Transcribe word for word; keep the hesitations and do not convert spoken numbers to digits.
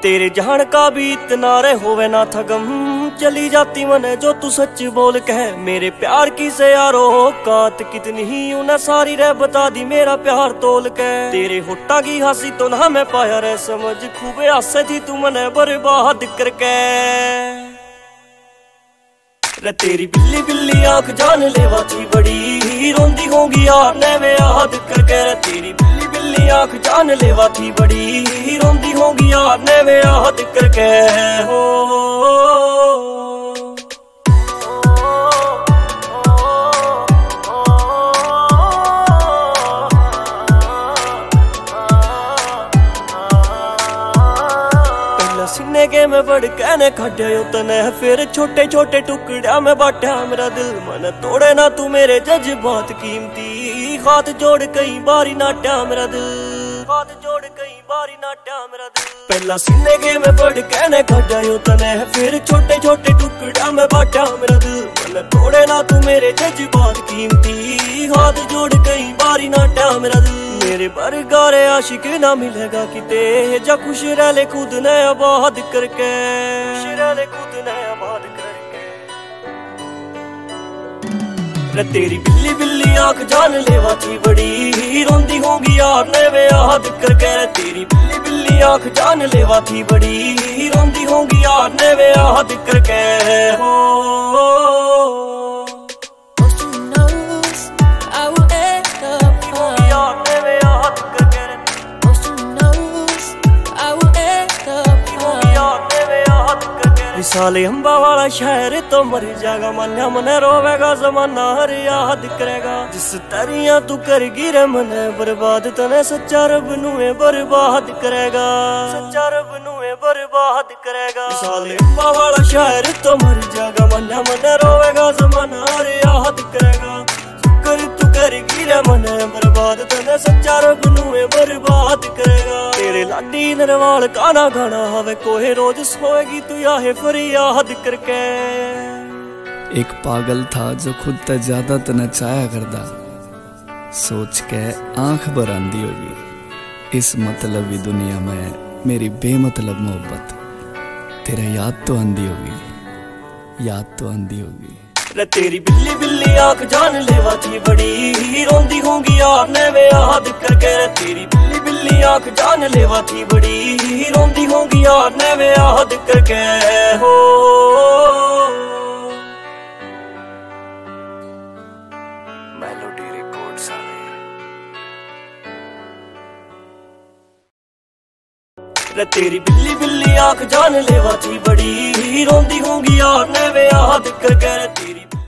तेरे जान का भी इतना रे होवे ना था गम, चली जाती मने जो तू सच बोल कह। मेरे प्यार की से यारो औकात कितनी ही उन्हें सारी रे बता दी मेरा प्यार तोल के। तेरे होठा की हंसी तो ना मैं पाया रे समझ, खूब हंसे थी तू मने बर्बाद करके रे। तेरी बिल्ली बिल्ली आंख जान लेवा थी बड़ी, रोंदी होंगी यार ने वे याद करके रे। तेरी बिल्ली बिल्ली आंख जान लेवा थी बड़ी, रोंदी होंगी यार ने वे याद करके हो। सीने के में बड़ कहने खाटे उतने, फिर छोटे छोटे टुकड़ा में बांटा मेरा दिल। मन तोड़े ना तू मेरे जज्बात कीमती, हाथ जोड़ कई बारी नाटा मेरा दिल, हाथ जोड़ कई बारी नाटा मेरा दिल। पहला सीने के में बड़ कहने खाटे उतने, फिर छोटे छोटे टुकड़ा में बांटा मेरा दिल। मन तोड़े ना तू मेरे जज्बात कीमती, हाथ जोड़ कई बारी नाटा मेरा दिल। मेरे बरगारे आशिक ना मिलेगा किते, जा खुश रह ले खुद ने आबाद करके, खुश रह ले खुद ने आबाद करके रे। तेरी बिल्ली बिल्ली आंख जान लेवा थी बड़ी, रोंदी होंगी यार ने वे याद करके रे। तेरी बिल्ली बिल्ली आंख जान लेवा थी बड़ी, रोंदी होंगी यार ने वे याद करके हो। साले अम्बा वाला शहर तो मर जाएगा, मन मन रोवेगा जमाना हर याद करेगा। जिस तरिया तू करगी रे मन बर्बाद, तने सच्चा रब नुए बर्बाद करेगा, सच्चा रब नुए बर्बाद करेगा। साले अम्बा वाला शहर तो मर जाएगा, मन मन रोवेगा जमाना हर याद करेगा। कर तू करगी रे मन बर्बाद, तने सच्चा रब नुए बर्बाद करेगा। तेरे लाडी नरवाल काना गाना हवे कोहे, रोज सोएगी तू याहे फरियाद करके। एक पागल था जो खुद ते ज्यादा तना चाया करदा, सोच के आंख भर आंदी होगी। इस मतलबी दुनिया में मेरी बेमतलब मोहब्बत, तेरा याद तो आंदी होगी, याद तो आंदी होगी रे। तेरी बिल्ली बिल्ली आंख जान लेवा थी बड़ी, रोंदी होंगी यार ने वे याद करके रे। तेरी बिल्ली बिल्ली आंख जान लेवा थी बड़ी, रोंदी होंगी यार ने वे याद करके हो। मेलोडी रिकॉर्ड्स रे। तेरी बिल्ली बिल्ली आंख जान लेवा थी बड़ी, रोंदी होंगी यार ने वे याद करके रे। तेरी